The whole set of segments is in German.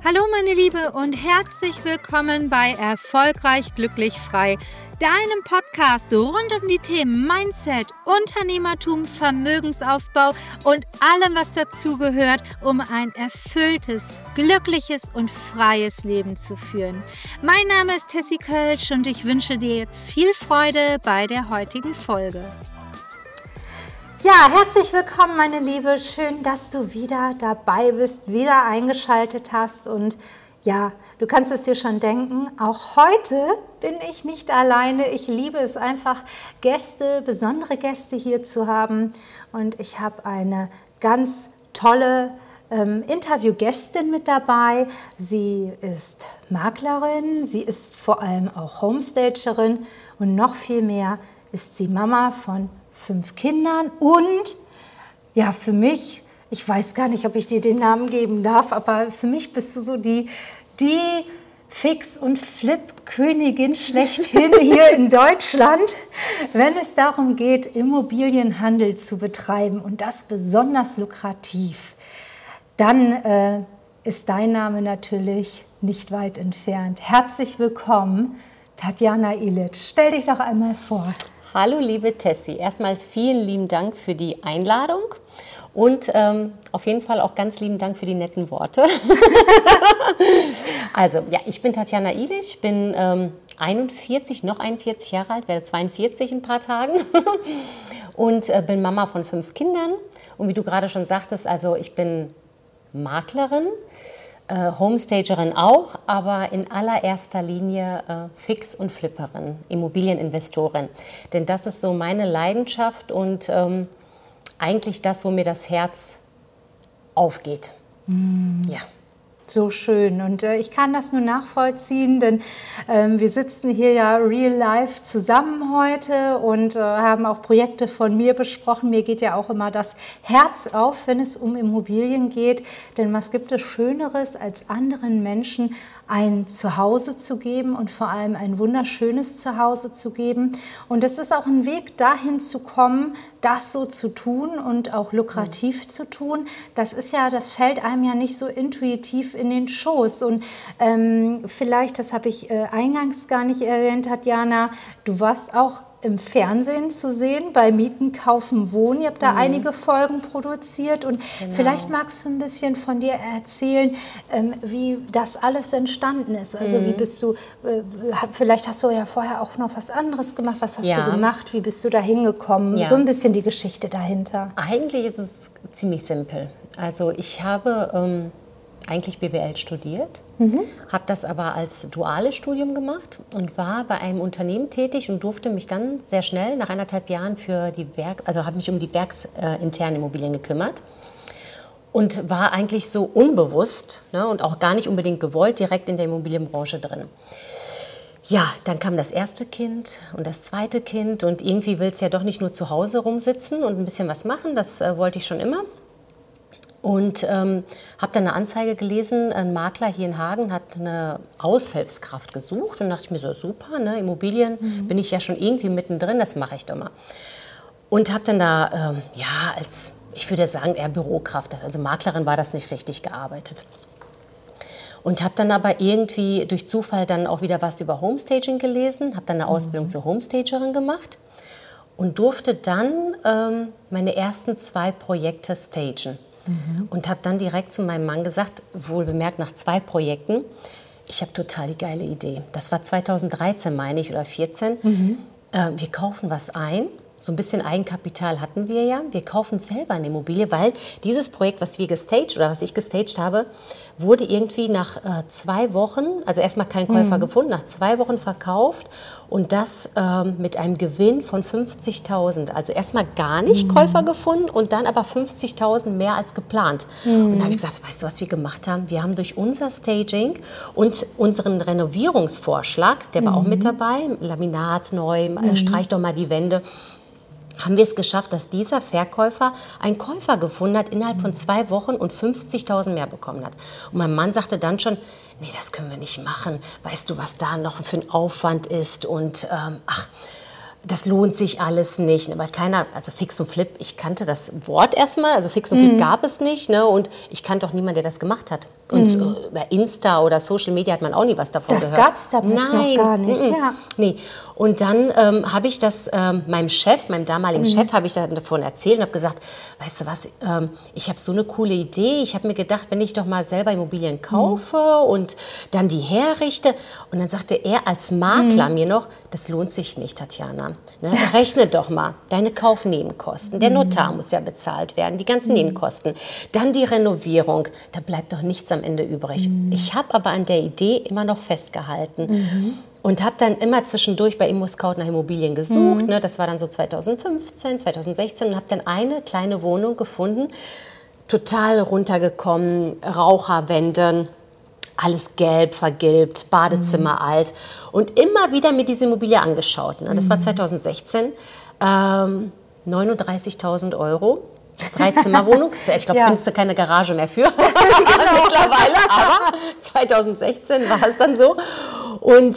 Hallo meine Liebe und herzlich willkommen bei Erfolgreich Glücklich Frei, deinem Podcast rund um die Themen Mindset, Unternehmertum, Vermögensaufbau und allem, was dazugehört, um ein erfülltes, glückliches und freies Leben zu führen. Mein Name ist Tessie Kölsch und ich wünsche dir jetzt viel Freude bei der heutigen Folge. Ja, herzlich willkommen, meine Liebe. Schön, dass du wieder dabei bist, wieder eingeschaltet hast. Und ja, du kannst es dir schon denken, auch heute bin ich nicht alleine. Ich liebe es einfach, Gäste, besondere Gäste hier zu haben. Und ich habe eine ganz tolle Interviewgästin mit dabei. Sie ist Maklerin, sie ist vor allem auch Homestagerin und noch viel mehr ist sie Mama von 5 Kindern und ja, für mich, ich weiß gar nicht, ob ich dir den Namen geben darf, aber für mich bist du so die Fix- und Flip-Königin schlechthin hier in Deutschland, wenn es darum geht, Immobilienhandel zu betreiben und das besonders lukrativ. Dann ist dein Name natürlich nicht weit entfernt. Herzlich willkommen, Tatjana Ilic. Stell dich doch einmal vor. Hallo liebe Tessie, erstmal vielen lieben Dank für die Einladung und auf jeden Fall auch ganz lieben Dank für die netten Worte. Also ja, ich bin Tatjana Ilic, bin 41 Jahre alt, werde 42 in ein paar Tagen und bin Mama von 5 Kindern und wie du gerade schon sagtest, also ich bin Maklerin, Homestagerin auch, aber in allererster Linie Fix- und Flipperin, Immobilieninvestorin. Denn das ist so meine Leidenschaft und eigentlich das, wo mir das Herz aufgeht. Ja. So schön und ich kann das nur nachvollziehen, denn wir sitzen hier ja real life zusammen heute und haben auch Projekte von mir besprochen. Mir geht ja auch immer das Herz auf, wenn es um Immobilien geht, denn was gibt es Schöneres, als anderen Menschen ein Zuhause zu geben und vor allem ein wunderschönes Zuhause zu geben. Und es ist auch ein Weg dahin zu kommen, das so zu tun und auch lukrativ zu tun. Das fällt einem ja nicht so intuitiv in den Schoß. Und vielleicht, das habe ich eingangs gar nicht erwähnt, Tatjana, du warst auch im Fernsehen zu sehen, bei Mieten, Kaufen, Wohnen. Ihr habt da einige Folgen produziert und vielleicht magst du ein bisschen von dir erzählen, wie das alles entstanden ist. Also wie bist du, vielleicht hast du ja vorher auch noch was anderes gemacht. Was hast du gemacht? Wie bist du da hingekommen? Ja. So ein bisschen die Geschichte dahinter. Eigentlich ist es ziemlich simpel. Also ich habe eigentlich BWL studiert, habe das aber als duales Studium gemacht und war bei einem Unternehmen tätig und durfte mich dann sehr schnell nach 1,5 Jahren habe mich um die werksinternen Immobilien gekümmert und war eigentlich so unbewusst, ne, und auch gar nicht unbedingt gewollt direkt in der Immobilienbranche drin. Ja, dann kam das erste Kind und das zweite Kind und irgendwie willst du ja doch nicht nur zu Hause rumsitzen und ein bisschen was machen, das wollte ich schon immer. Und habe dann eine Anzeige gelesen, ein Makler hier in Hagen hat eine Aushilfskraft gesucht und dachte ich mir so, super, ne, Immobilien bin ich ja schon irgendwie mittendrin, das mache ich doch mal. Und habe dann da, als, ich würde sagen, eher Bürokraft, also Maklerin war das nicht richtig gearbeitet. Und habe dann aber irgendwie durch Zufall dann auch wieder was über Homestaging gelesen, habe dann eine Ausbildung zur Homestagerin gemacht und durfte dann meine ersten 2 Projekte stagen. Und habe dann direkt zu meinem Mann gesagt, wohlbemerkt nach 2 Projekten, ich habe total die geile Idee. Das war 2013, meine ich, oder 2014. Wir kaufen was ein. So ein bisschen Eigenkapital hatten wir ja. Wir kaufen selber eine Immobilie, weil dieses Projekt, was ich gestaged habe, wurde irgendwie nach 2 Wochen, also erstmal kein Käufer gefunden, nach 2 Wochen verkauft und das mit einem Gewinn von 50.000. Also erstmal gar nicht Käufer gefunden und dann aber 50.000 mehr als geplant. Und da habe ich gesagt, weißt du, was wir gemacht haben? Wir haben durch unser Staging und unseren Renovierungsvorschlag, der war auch mit dabei, Laminat neu, streich doch mal die Wände, haben wir es geschafft, dass dieser Verkäufer einen Käufer gefunden hat, innerhalb von 2 Wochen und 50.000 mehr bekommen hat. Und mein Mann sagte dann schon, nee, das können wir nicht machen. Weißt du, was da noch für ein Aufwand ist? Und das lohnt sich alles nicht. Aber keiner, also Fix und Flip, ich kannte das Wort erstmal, also Fix und Flip gab es nicht, ne? Und ich kannte auch niemanden, der das gemacht hat. Und über Insta oder Social Media hat man auch nie was davon gehört. Das gab es damals noch gar nicht. Ja. Nee. Und dann habe ich das meinem damaligen Chef, habe ich davon erzählt und habe gesagt, weißt du was, ich habe so eine coole Idee. Ich habe mir gedacht, wenn ich doch mal selber Immobilien kaufe und dann die herrichte. Und dann sagte er als Makler mir noch, das lohnt sich nicht, Tatjana. Ne? Rechne doch mal deine Kaufnebenkosten. Der Notar muss ja bezahlt werden, die ganzen Nebenkosten. Dann die Renovierung. Da bleibt doch nichts am Ende übrig. Ich habe aber an der Idee immer noch festgehalten. Und habe dann immer zwischendurch bei ImmoScout nach Immobilien gesucht. Ne? Das war dann so 2015, 2016 und habe dann eine kleine Wohnung gefunden. Total runtergekommen, Raucherwände, alles gelb, vergilbt, Badezimmer alt. Und immer wieder mir diese Immobilie angeschaut. Ne? Das war 2016, 39.000 €. 3-Zimmer-Wohnung. Ich glaube, findest du keine Garage mehr für mittlerweile, aber 2016 war es dann so. Und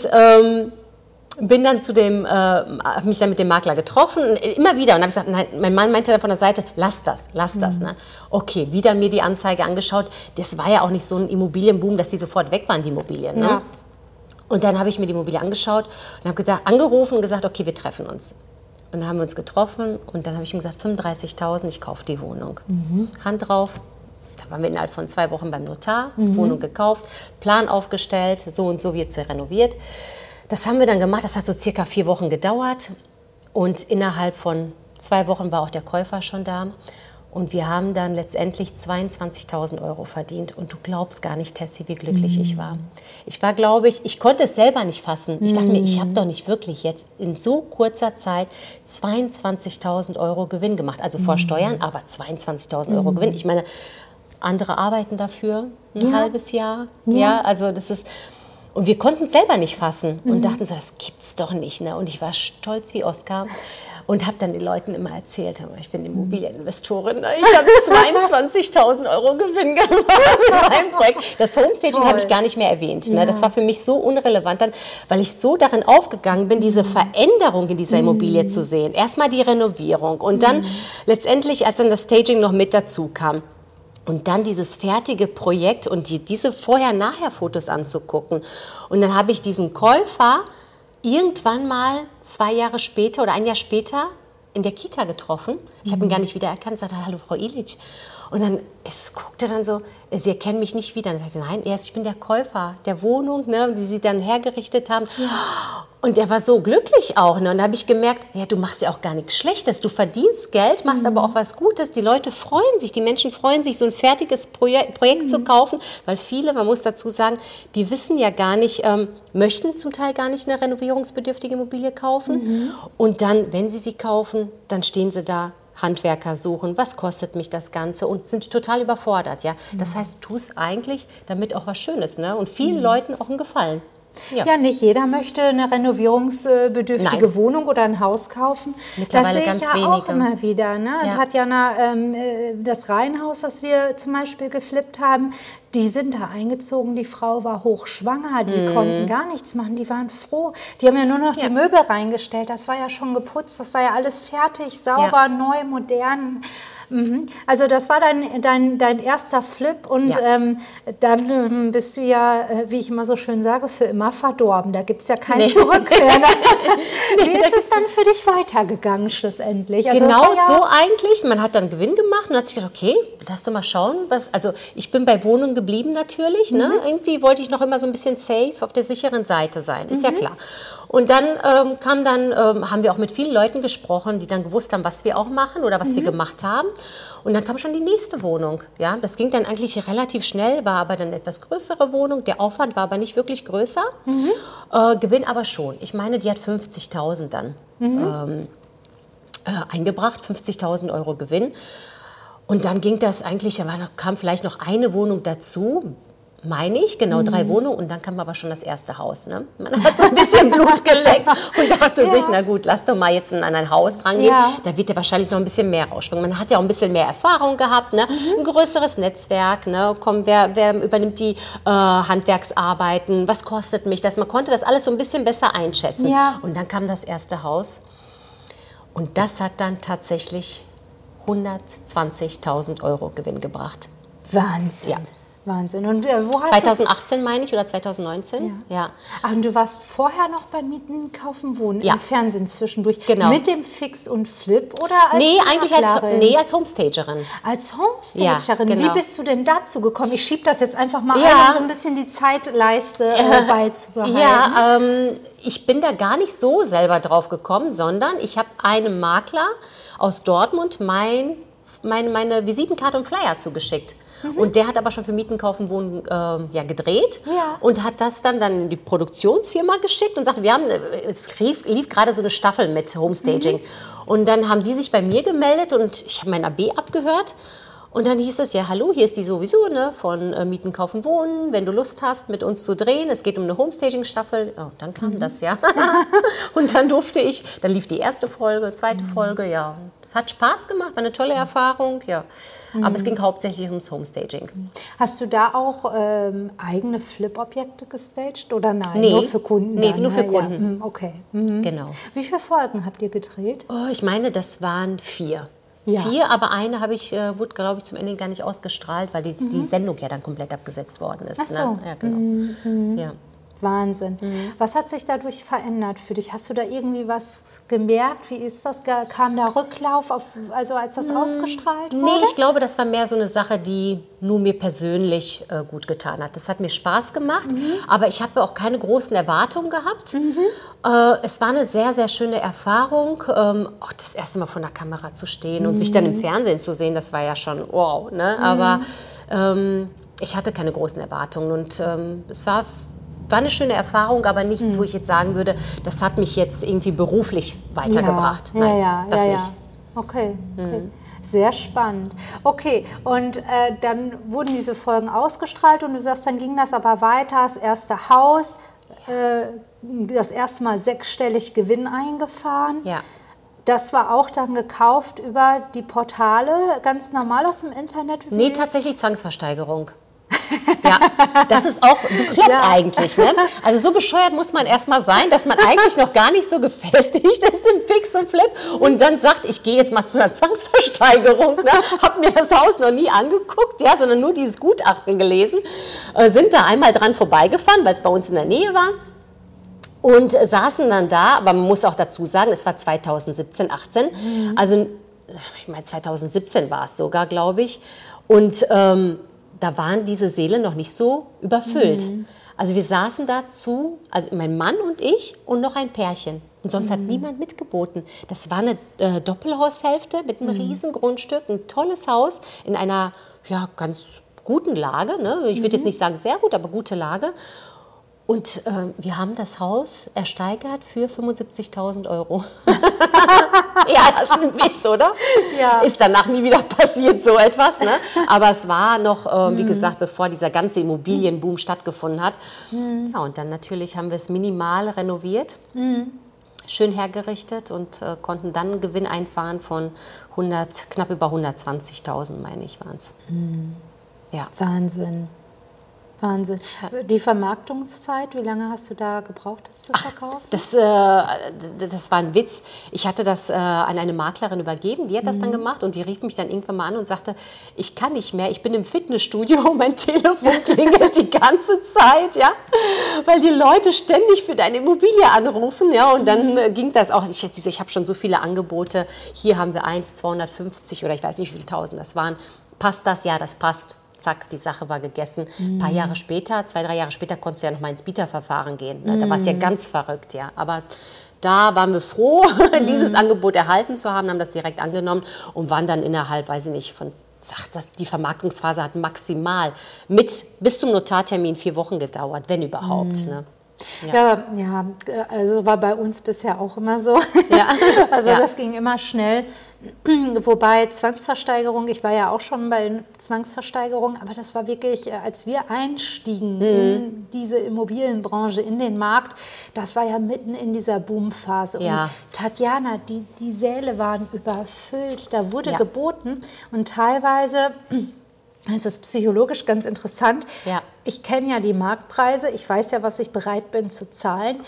bin dann habe mich dann mit dem Makler getroffen, immer wieder. Und habe gesagt, nein, mein Mann meinte dann von der Seite, lass das. Ne? Okay, wieder mir die Anzeige angeschaut. Das war ja auch nicht so ein Immobilienboom, dass die sofort weg waren, die Immobilien. Ne? Ja. Und dann habe ich mir die Immobilie angeschaut und habe angerufen und gesagt, okay, wir treffen uns. Und dann haben wir uns getroffen und dann habe ich ihm gesagt, 35.000, ich kaufe die Wohnung. Hand drauf. Da waren wir innerhalb von 2 Wochen beim Notar, Wohnung gekauft, Plan aufgestellt, so und so wird sie renoviert. Das haben wir dann gemacht, das hat so circa 4 Wochen gedauert und innerhalb von 2 Wochen war auch der Käufer schon da. Und wir haben dann letztendlich 22.000 € verdient. Und du glaubst gar nicht, Tessie, wie glücklich ich war. Ich war, glaube ich konnte es selber nicht fassen. Ich dachte mir, ich habe doch nicht wirklich jetzt in so kurzer Zeit 22.000 € Gewinn gemacht. Also vor Steuern, aber 22.000 € Gewinn. Ich meine, andere arbeiten dafür ein halbes Jahr. Ja, also das ist... Und wir konnten es selber nicht fassen und dachten so, das gibt's doch nicht. Ne? Und ich war stolz wie Oskar. Und habe dann den Leuten immer erzählt, ich bin Immobilieninvestorin, ne? Ich habe 22.000 € Gewinn gemacht mit meinem Projekt. Das Homestaging habe ich gar nicht mehr erwähnt. Ne? Das war für mich so unrelevant, dann, weil ich so darin aufgegangen bin, diese Veränderung in dieser Immobilie zu sehen. Erstmal die Renovierung und dann letztendlich, als dann das Staging noch mit dazu kam. Und dann dieses fertige Projekt und diese Vorher-Nachher-Fotos anzugucken. Und dann habe ich diesen Käufer irgendwann mal 2 Jahre später oder 1 Jahr später in der Kita getroffen. Ich habe ihn gar nicht wiedererkannt, sagte, hallo Frau Ilic. Und dann guckte er dann so, Sie erkennen mich nicht wieder. Und er sagte, nein, ich bin der Käufer der Wohnung, ne, die Sie dann hergerichtet haben. Ja. Und er war so glücklich auch. Ne? Und da habe ich gemerkt, ja, du machst ja auch gar nichts Schlechtes. Du verdienst Geld, machst aber auch was Gutes. Die Leute freuen sich, die Menschen freuen sich, so ein fertiges Projekt zu kaufen. Weil viele, man muss dazu sagen, die wissen ja gar nicht, möchten zum Teil gar nicht eine renovierungsbedürftige Immobilie kaufen. Und dann, wenn sie kaufen, dann stehen sie da, Handwerker suchen, was kostet mich das Ganze und sind total überfordert. Ja? Das heißt, du tust eigentlich damit auch was Schönes, ne? Und vielen Leuten auch einen Gefallen. Ja, nicht jeder möchte eine renovierungsbedürftige Wohnung oder ein Haus kaufen. Mittlerweile das sehe ich ja auch immer wieder. Ne? Ja. Tatjana, das Reihenhaus, das wir zum Beispiel geflippt haben, die sind da eingezogen, die Frau war hochschwanger, die konnten gar nichts machen, die waren froh. Die haben ja nur noch die Möbel reingestellt, das war ja schon geputzt, das war ja alles fertig, sauber, neu, modern. Also das war dein erster Flip und dann bist du ja, wie ich immer so schön sage, für immer verdorben. Da gibt es ja kein Zurück mehr. Wie ist es dann für dich weitergegangen schlussendlich? Also genau so eigentlich. Man hat dann Gewinn gemacht und hat sich gedacht, okay, lass doch mal schauen. Also ich bin bei Wohnungen geblieben natürlich. Ne? Irgendwie wollte ich noch immer so ein bisschen safe auf der sicheren Seite sein, ist ja klar. Und dann haben wir auch mit vielen Leuten gesprochen, die dann gewusst haben, was wir auch machen oder was wir gemacht haben. Und dann kam schon die nächste Wohnung. Ja, das ging dann eigentlich relativ schnell, war aber dann eine etwas größere Wohnung. Der Aufwand war aber nicht wirklich größer. Gewinn aber schon. Ich meine, die hat 50.000 dann eingebracht, 50.000 € Gewinn. Und dann ging das eigentlich, kam vielleicht noch eine Wohnung dazu, meine ich, genau 3 Wohnungen und dann kam aber schon das erste Haus. Ne? Man hat so ein bisschen Blut geleckt und dachte sich, na gut, lass doch mal jetzt an ein Haus dran gehen. Da wird ja wahrscheinlich noch ein bisschen mehr rausspringen. Man hat ja auch ein bisschen mehr Erfahrung gehabt, ne? Ein größeres Netzwerk. Ne? Wer übernimmt die Handwerksarbeiten? Was kostet mich das? Man konnte das alles so ein bisschen besser einschätzen. Und dann kam das erste Haus. Und das hat dann tatsächlich 120.000 € Gewinn gebracht. Wahnsinn. Ja. Wahnsinn. Und wo hast 2018 meine ich oder 2019? Ja. Ach, und du warst vorher noch bei Mieten, Kaufen, Wohnen Ja. im Fernsehen zwischendurch. Genau. Mit dem Fix und Flip oder als Eigentlich als Homestagerin. Als Homestagerin. Ja, genau. Wie bist du denn dazu gekommen? Ich schiebe das jetzt einfach mal Ja. ein, um so ein bisschen die Zeitleiste beizubehalten. Ja, ich bin da gar nicht so selber drauf gekommen, sondern ich habe einem Makler aus Dortmund meine Visitenkarte und Flyer zugeschickt. Und der hat aber schon für Mieten, Kaufen, Wohnen gedreht und hat das dann in die Produktionsfirma geschickt und sagte, es lief gerade so eine Staffel mit Homestaging. Und dann haben die sich bei mir gemeldet und ich habe mein AB abgehört. Und dann hieß es, ja hallo, hier ist die sowieso, ne, von Mieten, Kaufen, Wohnen, wenn du Lust hast, mit uns zu drehen. Es geht um eine Homestaging-Staffel. Oh, dann kam das, ja. Und dann dann lief die erste Folge, zweite Folge, ja. Es hat Spaß gemacht, war eine tolle Erfahrung, ja. Aber es ging hauptsächlich ums Homestaging. Hast du da auch eigene Flip-Objekte gestaged oder nein? Nee. Nur für Kunden? Nee, dann, nur für ne? Kunden. Ja. Okay. Genau. Wie viele Folgen habt ihr gedreht? Oh, ich meine, das waren 4. Ja. 4, aber eine wurde, glaube ich, zum Ende gar nicht ausgestrahlt, weil die Sendung ja dann komplett abgesetzt worden ist. Ach so. Ne? Ja, genau. Ja. Wahnsinn. Was hat sich dadurch verändert für dich? Hast du da irgendwie was gemerkt? Wie ist das? Kam da Rücklauf, als das ausgestrahlt wurde? Nee, ich glaube, das war mehr so eine Sache, die nur mir persönlich gut getan hat. Das hat mir Spaß gemacht, aber ich habe auch keine großen Erwartungen gehabt. Es war eine sehr, sehr schöne Erfahrung, auch das erste Mal vor der Kamera zu stehen und sich dann im Fernsehen zu sehen, das war ja schon wow. Ne? Aber ich hatte keine großen Erwartungen und es war eine schöne Erfahrung, aber nichts, wo ich jetzt sagen würde, das hat mich jetzt irgendwie beruflich weitergebracht. Nein, das nicht. Okay. Sehr spannend. Okay, und dann wurden diese Folgen ausgestrahlt und du sagst, dann ging das aber weiter, das erste Haus, das erste Mal 6-stellig Gewinn eingefahren. Ja. Das war auch dann gekauft über die Portale, ganz normal aus dem Internet? Nee, tatsächlich Zwangsversteigerung. Ja, das ist auch bekloppt eigentlich. Ne? Also so bescheuert muss man erstmal sein, dass man eigentlich noch gar nicht so gefestigt ist im Fix und Flip und dann sagt, ich gehe jetzt mal zu einer Zwangsversteigerung. Ne? Habe mir das Haus noch nie angeguckt, ja, sondern nur dieses Gutachten gelesen. Sind da einmal dran vorbeigefahren, weil es bei uns in der Nähe war. Und saßen dann da, aber man muss auch dazu sagen, es war 2017, 18. Also ich meine 2017 war es sogar, glaube ich. Und da waren diese Säle noch nicht so überfüllt. Also wir saßen dazu, also mein Mann und ich und noch ein Pärchen. Und sonst hat niemand mitgeboten. Das war eine Doppelhaushälfte mit einem riesen Grundstück, ein tolles Haus in einer ganz guten Lage. Ne? Ich würde jetzt nicht sagen sehr gut, aber gute Lage. Und wir haben das Haus ersteigert für 75.000 €. Ja, das ist ein Witz, oder? Ja. Ist danach nie wieder passiert, so etwas. Ne? Aber es war noch, wie gesagt, bevor dieser ganze Immobilienboom stattgefunden hat. Ja, und dann natürlich haben wir es minimal renoviert, schön hergerichtet und konnten dann einen Gewinn einfahren von knapp über 120.000, meine ich, waren es. Ja. Wahnsinn. Wahnsinn. Die Vermarktungszeit, wie lange hast du da gebraucht, das zu verkaufen? Das war ein Witz. Ich hatte das an eine Maklerin übergeben, die hat das dann gemacht und die rief mich dann irgendwann mal an und sagte, ich kann nicht mehr, ich bin im Fitnessstudio, mein Telefon klingelt die ganze Zeit, ja, weil die Leute ständig für deine Immobilie anrufen, ja, und dann ging das auch, ich habe schon so viele Angebote, hier haben wir 250 oder ich weiß nicht wie viele tausend das waren, passt das? Ja, das passt. Zack, die Sache war gegessen. Ein paar Jahre später, 2-3 Jahre später, konntest du ja noch mal ins Bieterverfahren gehen. Ne? Da war es ja ganz verrückt, ja. Aber da waren wir froh, dieses Angebot erhalten zu haben, haben das direkt angenommen und waren dann innerhalb, weiß ich nicht, die Vermarktungsphase hat maximal bis zum Notartermin 4 Wochen gedauert, wenn überhaupt. Ne? Ja, also war bei uns bisher auch immer so. Ja. Also das ging immer schnell. Wobei Zwangsversteigerung, ich war ja auch schon bei Zwangsversteigerung, aber das war wirklich, als wir einstiegen in diese Immobilienbranche, in den Markt, das war ja mitten in dieser Boomphase. Ja. Und Tatjana, die Säle waren überfüllt, da wurde geboten und teilweise... Es ist psychologisch ganz interessant. Ja. Ich kenne ja die Marktpreise, ich weiß ja, was ich bereit bin zu zahlen.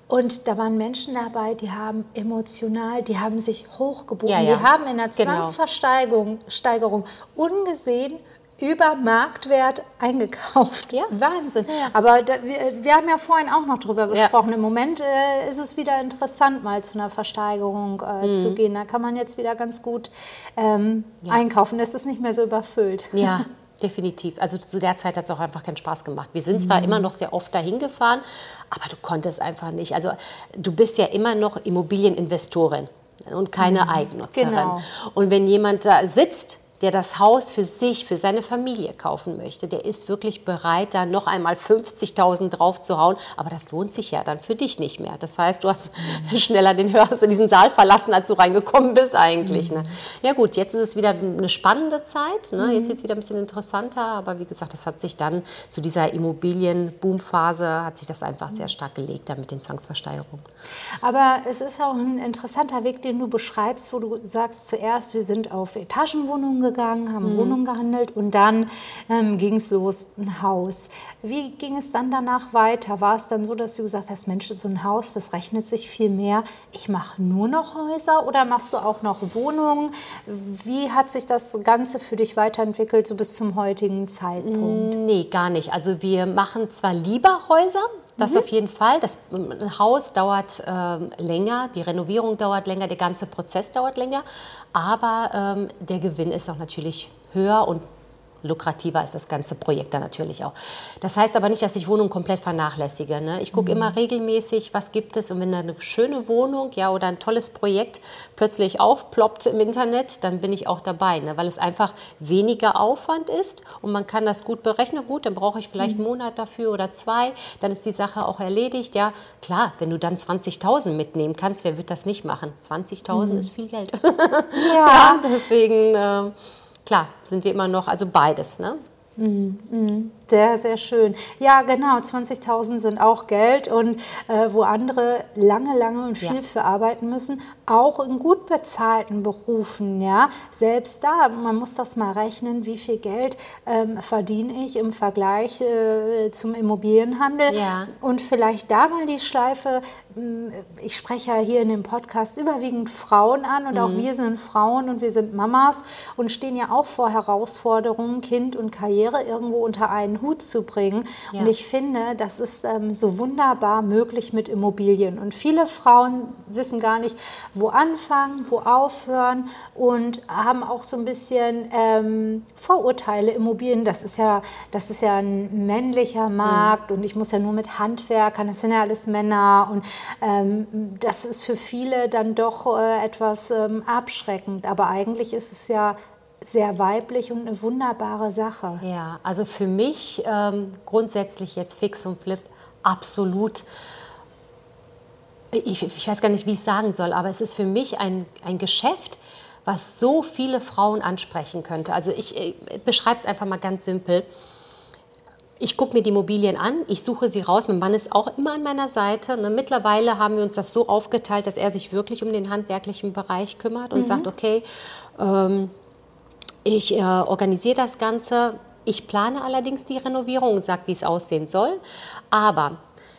Und da waren Menschen dabei, die haben emotional, die haben sich hochgebogen, Ja, ja. die haben in der Genau. Zwangsversteigerung ungesehen über Marktwert eingekauft. Ja. Wahnsinn. Ja. Aber wir haben ja vorhin auch noch drüber gesprochen. Im Moment ist es wieder interessant, mal zu einer Versteigerung zu gehen. Da kann man jetzt wieder ganz gut einkaufen. Es ist nicht mehr so überfüllt. Ja, definitiv. Also zu der Zeit hat es auch einfach keinen Spaß gemacht. Wir sind zwar immer noch sehr oft dahin gefahren, aber du konntest einfach nicht. Also du bist ja immer noch Immobilieninvestorin und keine Eigennutzerin. Genau. Und wenn jemand da sitzt, der das Haus für sich, für seine Familie kaufen möchte, der ist wirklich bereit, da noch einmal 50.000 drauf zu hauen. Aber das lohnt sich ja dann für dich nicht mehr. Das heißt, du hast schneller diesen Saal verlassen, als du reingekommen bist eigentlich. Ne? Ja gut, jetzt ist es wieder eine spannende Zeit. Ne? Jetzt wird es wieder ein bisschen interessanter. Aber wie gesagt, das hat sich dann zu dieser Immobilienboomphase, hat sich das einfach sehr stark gelegt, dann mit den Zwangsversteigerungen. Aber es ist auch ein interessanter Weg, den du beschreibst, wo du sagst, zuerst, wir sind auf Etagenwohnungen gegangen, haben Wohnungen gehandelt und dann ging es los, ein Haus. Wie ging es dann danach weiter? War es dann so, dass du gesagt hast, Mensch, so ein Haus, das rechnet sich viel mehr. Ich mache nur noch Häuser oder machst du auch noch Wohnungen? Wie hat sich das Ganze für dich weiterentwickelt, so bis zum heutigen Zeitpunkt? Nee, gar nicht. Also wir machen zwar lieber Häuser, das auf jeden Fall. Ein Haus dauert länger, die Renovierung dauert länger, der ganze Prozess dauert länger. Aber der Gewinn ist auch natürlich höher und lukrativer ist das ganze Projekt dann natürlich auch. Das heißt aber nicht, dass ich Wohnungen komplett vernachlässige. Ne? Ich gucke immer regelmäßig, was gibt es. Und wenn da eine schöne Wohnung oder ein tolles Projekt plötzlich aufploppt im Internet, dann bin ich auch dabei. Ne? Weil es einfach weniger Aufwand ist und man kann das gut berechnen. Gut, dann brauche ich vielleicht einen Monat dafür oder 2. Dann ist die Sache auch erledigt. Ja, klar, wenn du dann 20.000 mitnehmen kannst, wer wird das nicht machen? 20.000 ist viel Geld. Ja, deswegen... Klar, sind wir immer noch, also beides, ne? Sehr, sehr schön. Ja, genau, 20.000 sind auch Geld und wo andere lange und viel für arbeiten müssen, auch in gut bezahlten Berufen, ja. Selbst da, man muss das mal rechnen, wie viel Geld verdiene ich im Vergleich zum Immobilienhandel. Ja. Und vielleicht da mal die Schleife, ich spreche ja hier in dem Podcast überwiegend Frauen an und auch wir sind Frauen und wir sind Mamas und stehen ja auch vor Herausforderungen, Kind und Karriere irgendwo unter einen Hut zu bringen. Ja. Und ich finde, das ist so wunderbar möglich mit Immobilien. Und viele Frauen wissen gar nicht, wo anfangen, wo aufhören und haben auch so ein bisschen Vorurteile. Immobilien, das ist ja ein männlicher Markt und ich muss ja nur mit Handwerkern, das sind ja alles Männer und das ist für viele dann doch etwas abschreckend. Aber eigentlich ist es ja sehr weiblich und eine wunderbare Sache. Ja, also für mich grundsätzlich jetzt Fix und Flip absolut, ich weiß gar nicht, wie ich es sagen soll, aber es ist für mich ein Geschäft, was so viele Frauen ansprechen könnte. Also ich beschreibe es einfach mal ganz simpel. Ich gucke mir die Immobilien an, ich suche sie raus. Mein Mann ist auch immer an meiner Seite. Ne? Mittlerweile haben wir uns das so aufgeteilt, dass er sich wirklich um den handwerklichen Bereich kümmert und sagt, okay, ich organisiere das Ganze. Ich plane allerdings die Renovierung und sage, wie es aussehen soll. Aber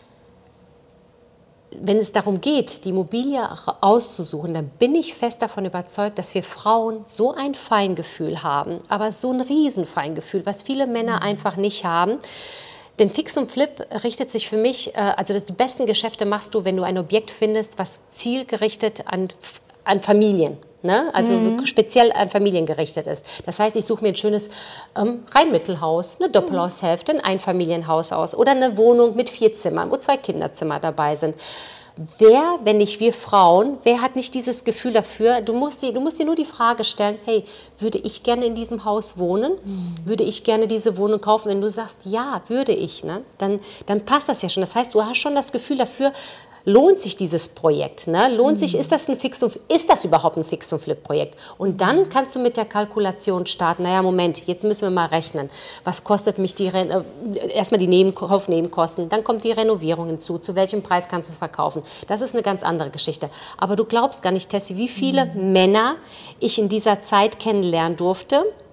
wenn es darum geht, die Immobilie auszusuchen, dann bin ich fest davon überzeugt, dass wir Frauen so ein Feingefühl haben, aber so ein Riesenfeingefühl, was viele Männer einfach nicht haben. Denn Fix und Flip richtet sich für mich, also die besten Geschäfte machst du, wenn du ein Objekt findest, was zielgerichtet an Familien, ne? Also speziell an Familien gerichtet ist. Das heißt, ich suche mir ein schönes Reinmittelhaus, eine Doppelhaushälfte, ein Einfamilienhaus aus oder eine Wohnung mit 4 Zimmern, wo 2 Kinderzimmer dabei sind. Wer, wenn nicht wir Frauen, wer hat nicht dieses Gefühl dafür? Du musst dir nur die Frage stellen, hey, würde ich gerne in diesem Haus wohnen? Würde ich gerne diese Wohnung kaufen? Wenn du sagst, ja, würde ich, ne? Dann passt das ja schon. Das heißt, du hast schon das Gefühl dafür, lohnt sich dieses Projekt? Ne? Ist das überhaupt ein Fix- und Flip-Projekt? Und dann kannst du mit der Kalkulation starten. Naja, Moment, jetzt müssen wir mal rechnen. Was kostet mich erstmal die Kaufnebenkosten, dann kommt die Renovierung hinzu. Zu welchem Preis kannst du es verkaufen? Das ist eine ganz andere Geschichte. Aber du glaubst gar nicht, Tessie, wie viele Männer ich in dieser Zeit kennenlernen durfte,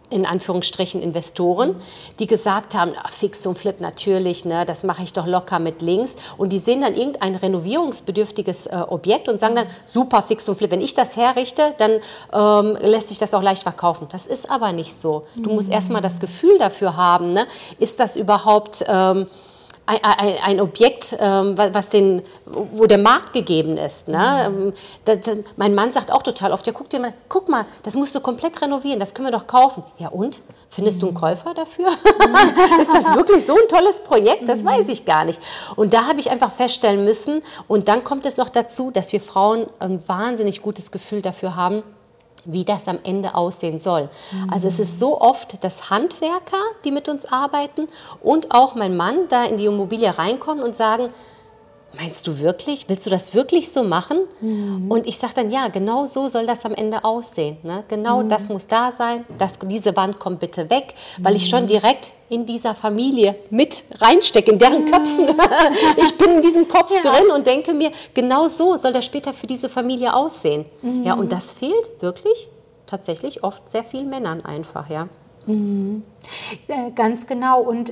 in Anführungsstrichen Investoren, die gesagt haben, Fix und Flip natürlich, ne, das mache ich doch locker mit links. Und die sehen dann irgendein renovierungsbedürftiges Objekt und sagen dann, super, Fix und Flip. Wenn ich das herrichte, dann lässt sich das auch leicht verkaufen. Das ist aber nicht so. Du musst erstmal das Gefühl dafür haben, ne, ist das überhaupt ein Objekt, wo der Markt gegeben ist. Ne? Mein Mann sagt auch total oft, ja, guck mal, das musst du komplett renovieren, das können wir doch kaufen. Ja und? Findest du einen Käufer dafür? Ist das wirklich so ein tolles Projekt? Das weiß ich gar nicht. Und da habe ich einfach feststellen müssen, und dann kommt es noch dazu, dass wir Frauen ein wahnsinnig gutes Gefühl dafür haben, wie das am Ende aussehen soll. Also es ist so oft, dass Handwerker, die mit uns arbeiten und auch mein Mann da in die Immobilie reinkommen und sagen, meinst du wirklich? Willst du das wirklich so machen? Und ich sage dann, ja, genau so soll das am Ende aussehen. Ne? Genau das muss da sein, diese Wand kommt bitte weg, weil ich schon direkt in dieser Familie mit reinstecke, in deren Köpfen. Ich bin in diesem Kopf drin und denke mir, genau so soll das später für diese Familie aussehen. Ja, und das fehlt wirklich tatsächlich oft sehr vielen Männern einfach. Ja. Ganz genau. Und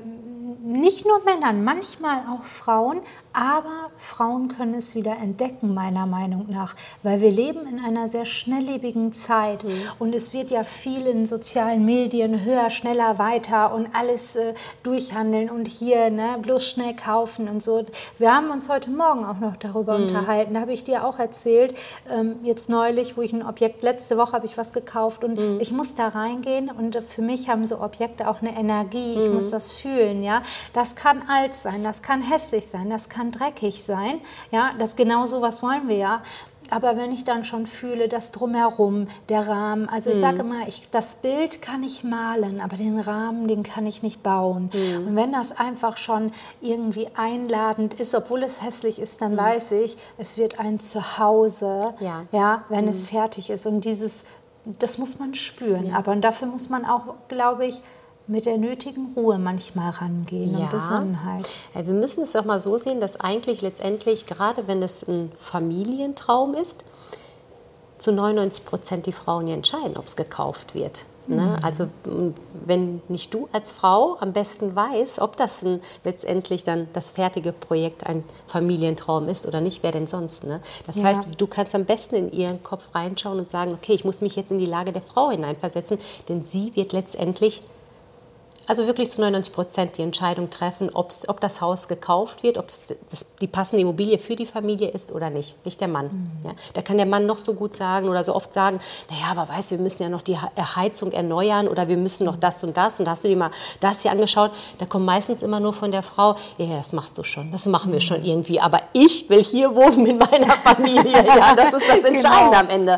nicht nur Männern, manchmal auch Frauen, aber Frauen können es wieder entdecken, meiner Meinung nach, weil wir leben in einer sehr schnelllebigen Zeit und es wird ja viel in sozialen Medien höher, schneller, weiter und alles durchhandeln und hier bloß schnell kaufen und so. Wir haben uns heute Morgen auch noch darüber unterhalten, da habe ich dir auch erzählt, jetzt neulich, wo ich ein Objekt, letzte Woche habe ich was gekauft und ich muss da reingehen und für mich haben so Objekte auch eine Energie, ich muss das fühlen, ja. Das kann alt sein, das kann hässlich sein, das kann dreckig sein, ja, das genau so was wollen wir ja. Aber wenn ich dann schon fühle, das Drumherum, der Rahmen, also ich sage immer, das Bild kann ich malen, aber den Rahmen, den kann ich nicht bauen. Und wenn das einfach schon irgendwie einladend ist, obwohl es hässlich ist, dann weiß ich, es wird ein Zuhause, ja, wenn es fertig ist. Und das muss man spüren. Aber dafür muss man auch, glaube ich, mit der nötigen Ruhe manchmal rangehen und Besonnenheit. Ja, wir müssen es auch mal so sehen, dass eigentlich letztendlich, gerade wenn es ein Familientraum ist, zu 99% die Frauen entscheiden, ob es gekauft wird. Ne? Also wenn nicht du als Frau am besten weißt, ob das letztendlich dann das fertige Projekt ein Familientraum ist oder nicht, wer denn sonst? Ne? Das heißt, du kannst am besten in ihren Kopf reinschauen und sagen, okay, ich muss mich jetzt in die Lage der Frau hineinversetzen, denn sie wird letztendlich also wirklich zu 99% die Entscheidung treffen, ob das Haus gekauft wird, ob es die passende Immobilie für die Familie ist oder nicht. Nicht der Mann. Ja. Da kann der Mann noch so gut sagen oder so oft sagen, naja, aber weißt du, wir müssen ja noch die Heizung erneuern oder wir müssen noch das und das. Und hast du dir mal das hier angeschaut? Da kommt meistens immer nur von der Frau, ja, das machst du schon, das machen wir schon irgendwie. Aber ich will hier wohnen mit meiner Familie. Ja, das ist das Entscheidende am Ende.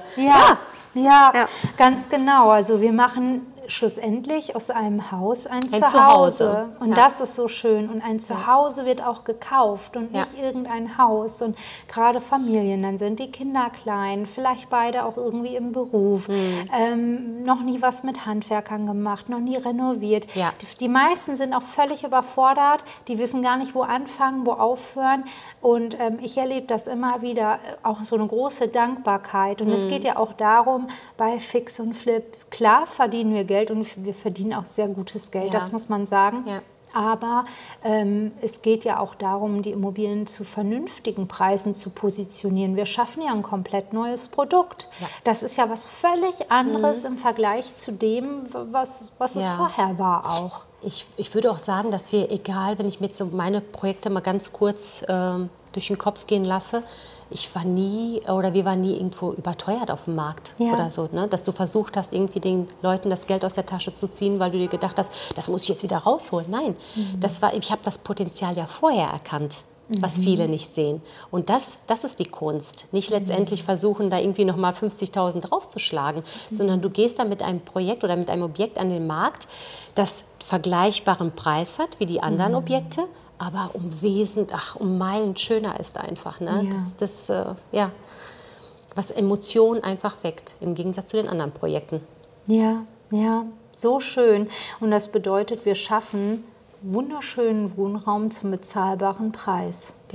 Ja, ganz genau. Also wir machen schlussendlich aus einem Haus ein Zuhause. Und das ist so schön. Und ein Zuhause wird auch gekauft und nicht irgendein Haus. Und gerade Familien, dann sind die Kinder klein, vielleicht beide auch irgendwie im Beruf, noch nie was mit Handwerkern gemacht, noch nie renoviert. Ja. Die meisten sind auch völlig überfordert, die wissen gar nicht, wo anfangen, wo aufhören. Und ich erlebe das immer wieder, auch so eine große Dankbarkeit. Und es geht ja auch darum, bei Fix und Flip, klar verdienen wir Geld und wir verdienen auch sehr gutes Geld, das muss man sagen. Ja. Aber es geht ja auch darum, die Immobilien zu vernünftigen Preisen zu positionieren. Wir schaffen ja ein komplett neues Produkt. Ja. Das ist ja was völlig anderes im Vergleich zu dem, was es vorher war auch. Ich würde auch sagen, dass wir, egal, wenn ich mir jetzt so meine Projekte mal ganz kurz durch den Kopf gehen lasse, wir waren nie irgendwo überteuert auf dem Markt oder so, ne? Dass du versucht hast, irgendwie den Leuten das Geld aus der Tasche zu ziehen, weil du dir gedacht hast, das muss ich jetzt wieder rausholen. Nein, ich habe das Potenzial ja vorher erkannt, was viele nicht sehen. Und das ist die Kunst. Nicht letztendlich versuchen, da irgendwie nochmal 50.000 draufzuschlagen, sondern du gehst da mit einem Projekt oder mit einem Objekt an den Markt, das vergleichbaren Preis hat wie die anderen Objekte, aber um Meilen schöner ist einfach. Ne? Ja. Was Emotionen einfach weckt, im Gegensatz zu den anderen Projekten. Ja, so schön. Und das bedeutet, wir schaffen wunderschönen Wohnraum zum bezahlbaren Preis. Genau.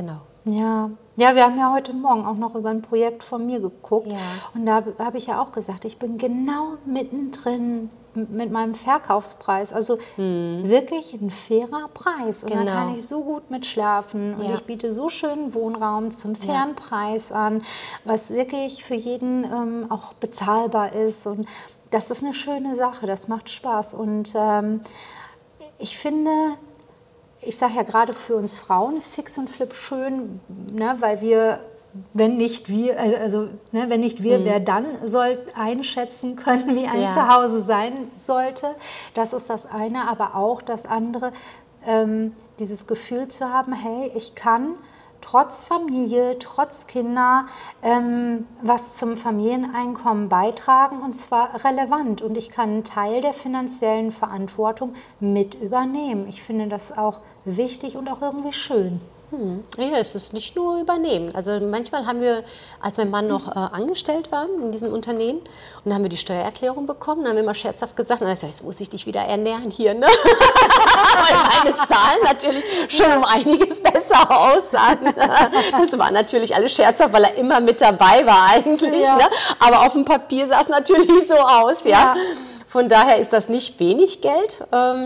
Ja. Ja, wir haben ja heute Morgen auch noch über ein Projekt von mir geguckt. Ja. Und da habe ich ja auch gesagt, ich bin genau mittendrin mit meinem Verkaufspreis. Also wirklich ein fairer Preis. Und da kann ich so gut mit schlafen. Und ich biete so schönen Wohnraum zum fairen Preis an, was wirklich für jeden auch bezahlbar ist. Und das ist eine schöne Sache, das macht Spaß. Und ich finde... Ich sage ja, gerade für uns Frauen ist Fix und Flip schön, ne, weil wir, wenn nicht wir, wer dann soll einschätzen können, wie ein Zuhause sein sollte. Das ist das eine, aber auch das andere, dieses Gefühl zu haben, hey, ich kann trotz Familie, trotz Kinder was zum Familieneinkommen beitragen und zwar relevant. Und ich kann einen Teil der finanziellen Verantwortung mit übernehmen. Ich finde das auch wichtig und auch irgendwie schön. Ja, es ist nicht nur übernehmen. Also manchmal haben wir, als mein Mann noch angestellt war in diesem Unternehmen, und dann haben wir die Steuererklärung bekommen, dann haben wir immer scherzhaft gesagt, jetzt muss ich dich wieder ernähren hier, ne? Weil meine Zahlen natürlich schon um einiges besser aussahen. Das war natürlich alles scherzhaft, weil er immer mit dabei war eigentlich. Ja. Ne? Aber auf dem Papier sah es natürlich so aus. Ja? Von daher ist das nicht wenig Geld.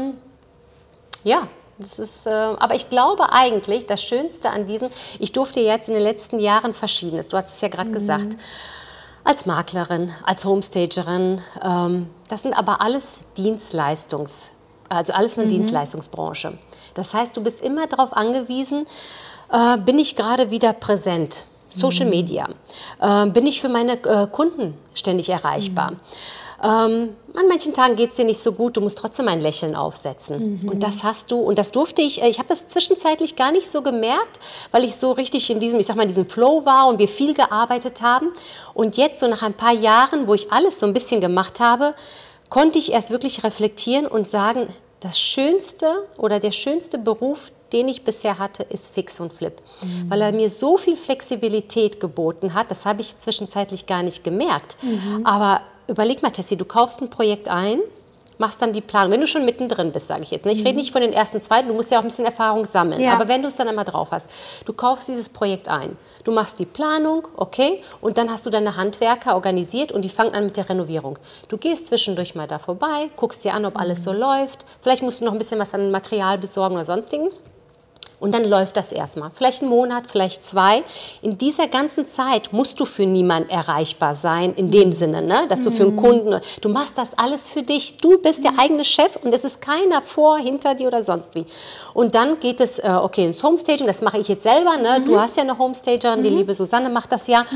Das ist, aber ich glaube eigentlich, das Schönste an diesem, ich durfte jetzt in den letzten Jahren Verschiedenes, du hast es ja gerade gesagt, als Maklerin, als Homestagerin, das sind aber alles also alles eine Dienstleistungsbranche. Das heißt, du bist immer darauf angewiesen, bin ich gerade wieder präsent, Social Media, bin ich für meine Kunden ständig erreichbar. An manchen Tagen geht es dir nicht so gut, du musst trotzdem ein Lächeln aufsetzen. Und das hast du, und das durfte ich habe das zwischenzeitlich gar nicht so gemerkt, weil ich so richtig in diesem, diesem Flow war und wir viel gearbeitet haben. Und jetzt, so nach ein paar Jahren, wo ich alles so ein bisschen gemacht habe, konnte ich erst wirklich reflektieren und sagen, das Schönste oder der schönste Beruf, den ich bisher hatte, ist Fix und Flip. Weil er mir so viel Flexibilität geboten hat, das habe ich zwischenzeitlich gar nicht gemerkt. Aber überleg mal, Tessie, du kaufst ein Projekt ein, machst dann die Planung, wenn du schon mittendrin bist, sage ich jetzt. Ich rede nicht von den ersten, zweiten, du musst ja auch ein bisschen Erfahrung sammeln. Aber wenn du es dann einmal drauf hast, du kaufst dieses Projekt ein, du machst die Planung, okay, und dann hast du deine Handwerker organisiert und die fangen an mit der Renovierung. Du gehst zwischendurch mal da vorbei, guckst dir an, ob alles so läuft, vielleicht musst du noch ein bisschen was an Material besorgen oder sonstigen. Und dann läuft das erstmal. Vielleicht einen Monat, vielleicht 2. In dieser ganzen Zeit musst du für niemanden erreichbar sein, in dem Sinne, ne? Dass du für einen Kunden, du machst das alles für dich. Du bist der eigene Chef und es ist keiner vor, hinter dir oder sonst wie. Und dann geht es, ins Homestaging, das mache ich jetzt selber. Ne? Du hast ja eine Homestagerin, die liebe Susanne macht das ja.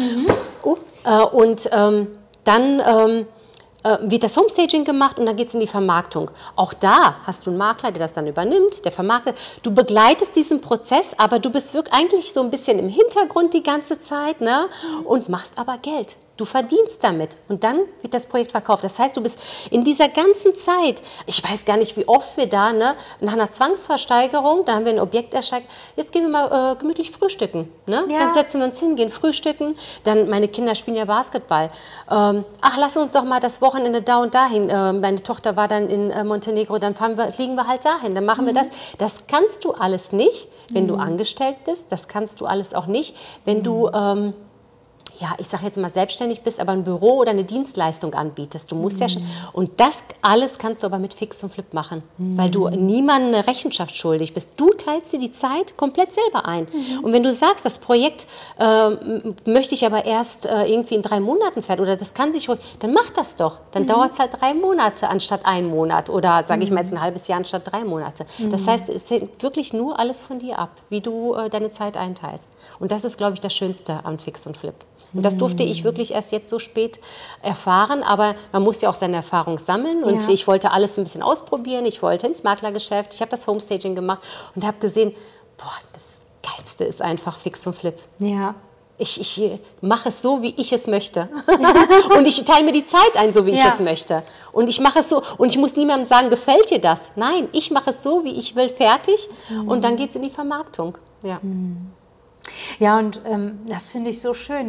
Dann wird das Homestaging gemacht und dann geht es in die Vermarktung. Auch da hast du einen Makler, der das dann übernimmt, der vermarktet. Du begleitest diesen Prozess, aber du bist wirklich eigentlich so ein bisschen im Hintergrund die ganze Zeit, ne? Und machst aber Geld. Du verdienst damit und dann wird das Projekt verkauft. Das heißt, du bist in dieser ganzen Zeit, ich weiß gar nicht, wie oft wir da, ne, nach einer Zwangsversteigerung, da haben wir ein Objekt ersteigt, jetzt gehen wir mal gemütlich frühstücken. Ne? Ja. Dann setzen wir uns hin, gehen frühstücken, dann meine Kinder spielen ja Basketball. Lass uns doch mal das Wochenende da und dahin. Meine Tochter war dann in Montenegro, dann fliegen wir halt dahin, dann machen wir das. Das kannst du alles nicht, wenn du angestellt bist, das kannst du alles auch nicht, wenn du... ich sage jetzt mal selbstständig bist, aber ein Büro oder eine Dienstleistung anbietest. Du musst und das alles kannst du aber mit Fix und Flip machen, weil du niemandem eine Rechenschaft schuldig bist. Du teilst dir die Zeit komplett selber ein. Und wenn du sagst, das Projekt möchte ich aber erst irgendwie in 3 Monaten fertig oder das kann sich ruhig, dann mach das doch. Dann dauert es halt 3 Monate anstatt 1 Monat oder sage ich mal jetzt ein halbes Jahr anstatt 3 Monate. Das heißt, es hängt wirklich nur alles von dir ab, wie du deine Zeit einteilst. Und das ist, glaube ich, das Schönste am Fix und Flip. Und das durfte ich wirklich erst jetzt so spät erfahren, aber man muss ja auch seine Erfahrung sammeln und ich wollte alles ein bisschen ausprobieren, ich wollte ins Maklergeschäft, ich habe das Homestaging gemacht und habe gesehen, das Geilste ist einfach Fix und Flip. Ja. Ich mache es so, wie ich es möchte. Und ich teile mir die Zeit ein, so wie ich es möchte. Und ich mache es so, und ich muss niemandem sagen, gefällt dir das? Nein, ich mache es so, wie ich will, fertig und dann geht es in die Vermarktung. Ja. Ja, und das finde ich so schön, denn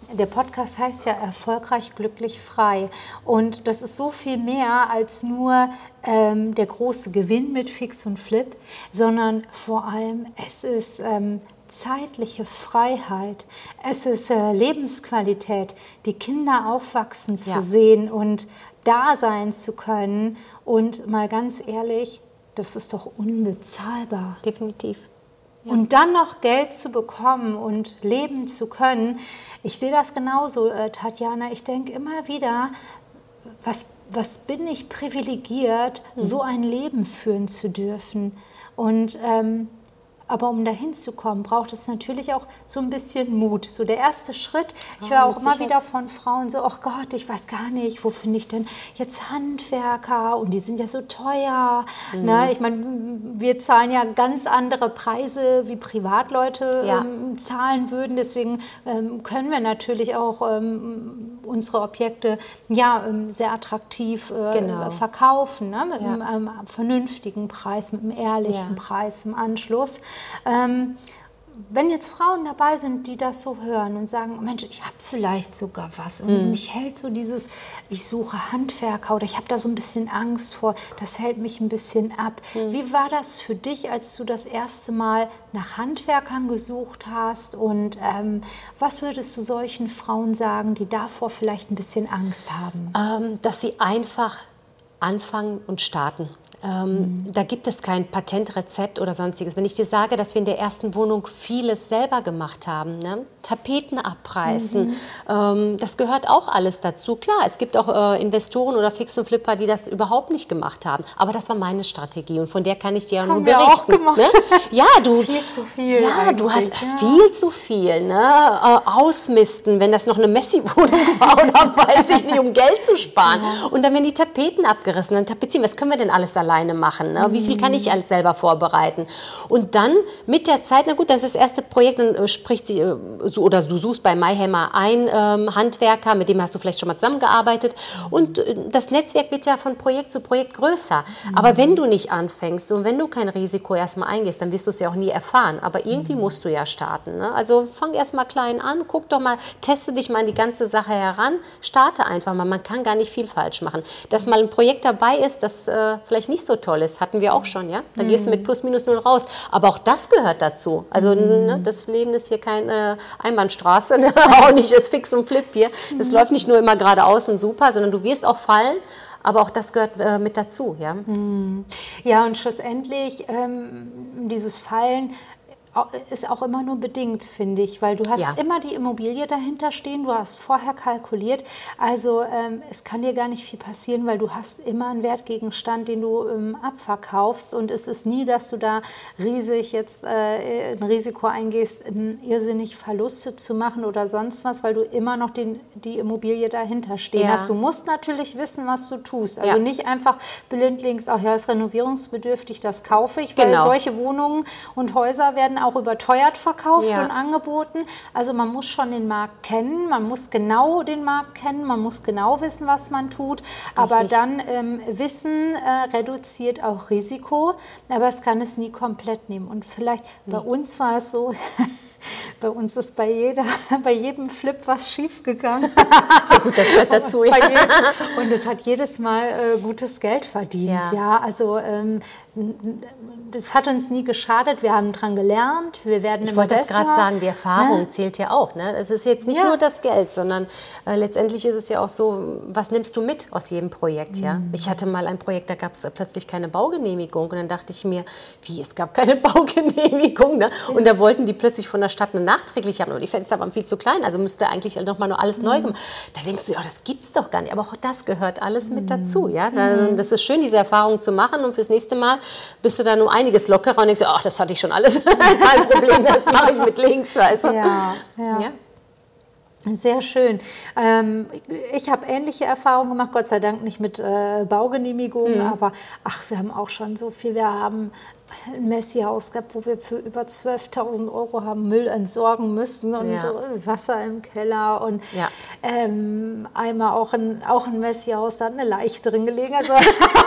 der Podcast heißt ja erfolgreich, glücklich, frei. Und das ist so viel mehr als nur der große Gewinn mit Fix und Flip, sondern vor allem es ist zeitliche Freiheit, es ist Lebensqualität, die Kinder aufwachsen zu sehen und da sein zu können. Und mal ganz ehrlich, das ist doch unbezahlbar. Definitiv. Ja. Und dann noch Geld zu bekommen und leben zu können. Ich sehe das genauso, Tatjana. Ich denke immer wieder, was bin ich privilegiert, so ein Leben führen zu dürfen. Und aber um dahin zu kommen, braucht es natürlich auch so ein bisschen Mut. So der erste Schritt. Ich höre auch immer wieder von Frauen so, oh Gott, ich weiß gar nicht, wo finde ich denn jetzt Handwerker? Und die sind ja so teuer. Ne? Ich meine, wir zahlen ja ganz andere Preise, wie Privatleute zahlen würden. Deswegen können wir natürlich auch unsere Objekte sehr attraktiv verkaufen. Ne? Mit einem vernünftigen Preis, mit einem ehrlichen Preis im Anschluss. Wenn jetzt Frauen dabei sind, die das so hören und sagen, Mensch, ich habe vielleicht sogar was und mich hält so dieses, ich suche Handwerker oder ich habe da so ein bisschen Angst vor, das hält mich ein bisschen ab. Wie war das für dich, als du das erste Mal nach Handwerkern gesucht hast und was würdest du solchen Frauen sagen, die davor vielleicht ein bisschen Angst haben? Dass sie einfach anfangen und starten. Da gibt es kein Patentrezept oder sonstiges. Wenn ich dir sage, dass wir in der ersten Wohnung vieles selber gemacht haben, ne? Tapeten abreißen, das gehört auch alles dazu. Klar, es gibt auch Investoren oder Fix und Flipper, die das überhaupt nicht gemacht haben. Aber das war meine Strategie und von der kann ich dir ja nur berichten. Haben wir auch gemacht. Ne? Ja, viel zu viel. Ja, du hast viel zu viel. Ne? Ausmisten, wenn das noch eine Messi-Wohnung war oder weiß ich nicht, um Geld zu sparen. Und dann werden die Tapeten abgerissen, dann tapezieren. Was können wir denn alles alleine machen? Ne? Wie viel kann ich alles selber vorbereiten? Und dann mit der Zeit, na gut, das ist das erste Projekt, dann spricht sie oder du suchst bei MyHammer einen Handwerker, mit dem hast du vielleicht schon mal zusammengearbeitet und das Netzwerk wird ja von Projekt zu Projekt größer. Aber wenn du nicht anfängst und wenn du kein Risiko erstmal eingehst, dann wirst du es ja auch nie erfahren. Aber irgendwie musst du ja starten. Ne? Also fang erstmal klein an, guck doch mal, teste dich mal an die ganze Sache heran, starte einfach mal. Man kann gar nicht viel falsch machen. Dass mal ein Projekt dabei ist, das vielleicht nicht so toll ist, hatten wir auch schon, ja? Da gehst du mit plus minus null raus. Aber auch das gehört dazu. Also ne, das Leben ist hier keine Einbahnstraße, ne? Auch nicht das Fix und Flip hier. Das läuft nicht nur immer geradeaus und super, sondern du wirst auch fallen. Aber auch das gehört mit dazu, ja? Ja, und schlussendlich dieses Fallen ist auch immer nur bedingt, finde ich, weil du hast immer die Immobilie dahinter stehen, du hast vorher kalkuliert, also es kann dir gar nicht viel passieren, weil du hast immer einen Wertgegenstand, den du abverkaufst und es ist nie, dass du da riesig jetzt ein Risiko eingehst, irrsinnig Verluste zu machen oder sonst was, weil du immer noch die Immobilie dahinter stehen hast. Du musst natürlich wissen, was du tust, also nicht einfach blindlings, ach ja, ist renovierungsbedürftig, das kaufe ich, weil solche Wohnungen und Häuser werden auch überteuert verkauft und angeboten. Also man muss schon den Markt kennen, man muss genau den Markt kennen, man muss genau wissen, was man tut. Aber dann Wissen reduziert auch Risiko, aber es kann es nie komplett nehmen. Und vielleicht bei uns war es so, bei uns ist bei jedem Flip was schief gegangen. Ja gut, das gehört dazu. Und es hat jedes Mal gutes Geld verdient. Ja, also das hat uns nie geschadet. Wir haben dran gelernt. Wir werden immer besser. Ich wollte das gerade sagen, die Erfahrung zählt ja auch. Ne? Es ist jetzt nicht nur das Geld, sondern letztendlich ist es ja auch so, was nimmst du mit aus jedem Projekt? Ja? Ich hatte mal ein Projekt, da gab es plötzlich keine Baugenehmigung. Und dann dachte ich mir, wie, es gab keine Baugenehmigung? Ne? Und da wollten die plötzlich von der Stadt eine nachträgliche haben. Und die Fenster waren viel zu klein, also müsste eigentlich nochmal nur alles neu gemacht. Da denkst du, ja, das gibt's doch gar nicht. Aber auch das gehört alles mit dazu. Ja? Das ist schön, diese Erfahrung zu machen. Und fürs nächste Mal bist du da nur einiges lockerer und denkst, ach, das hatte ich schon alles. Kein Problem, das mache ich mit links. Weißt du? Ja. Sehr schön. Ich habe ähnliche Erfahrungen gemacht, Gott sei Dank nicht mit Baugenehmigungen, aber ach, wir haben auch schon so viel. Wir haben ein Messi-Haus gehabt, wo wir für über 12.000 € haben Müll entsorgen müssen und Wasser im Keller und einmal auch ein Messi-Haus, da hat eine Leiche drin gelegen. Also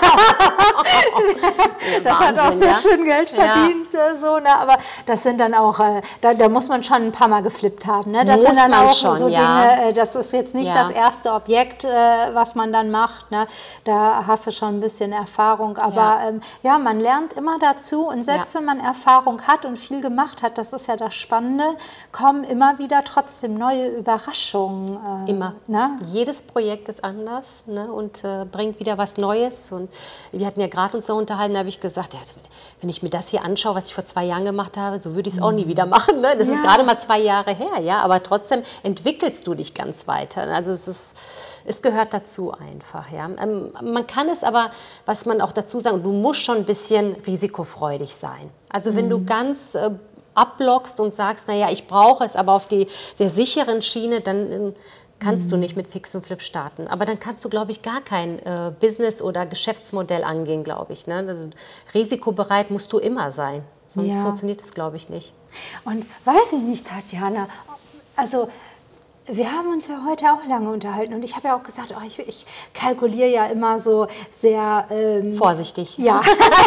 das hat auch sehr schön Geld verdient, so, ne? Aber das sind dann auch, da muss man schon ein paar Mal geflippt haben. Ne? Das sind dann auch so Dinge, das ist jetzt nicht das erste Objekt, was man dann macht. Ne? Da hast du schon ein bisschen Erfahrung, aber man lernt immer dazu und selbst wenn man Erfahrung hat und viel gemacht hat, das ist ja das Spannende, kommen immer wieder trotzdem neue Überraschungen. Immer. Ne? Jedes Projekt ist anders, ne? Und bringt wieder was Neues. Und wir hatten ja gerade uns so unterhalten, da habe ich gesagt, wenn ich mir das hier anschaue, was ich vor 2 Jahren gemacht habe, so würde ich es auch nie wieder machen. Ne? Das ist gerade mal 2 Jahre her, ja, aber trotzdem entwickelst du dich ganz weiter. Also es gehört dazu einfach. Ja. Man kann es aber, was man auch dazu sagen, du musst schon ein bisschen risikofreudig sein. Also wenn du ganz abblockst und sagst, naja, ich brauche es, aber auf der sicheren Schiene, dann kannst du nicht mit Fix und Flip starten. Aber dann kannst du, glaube ich, gar kein Business- oder Geschäftsmodell angehen, glaube ich. Ne? Also risikobereit musst du immer sein. Sonst funktioniert das, glaube ich, nicht. Und weiß ich nicht, Tatjana, also wir haben uns ja heute auch lange unterhalten und ich habe ja auch gesagt, ich kalkuliere ja immer so sehr vorsichtig. Ja,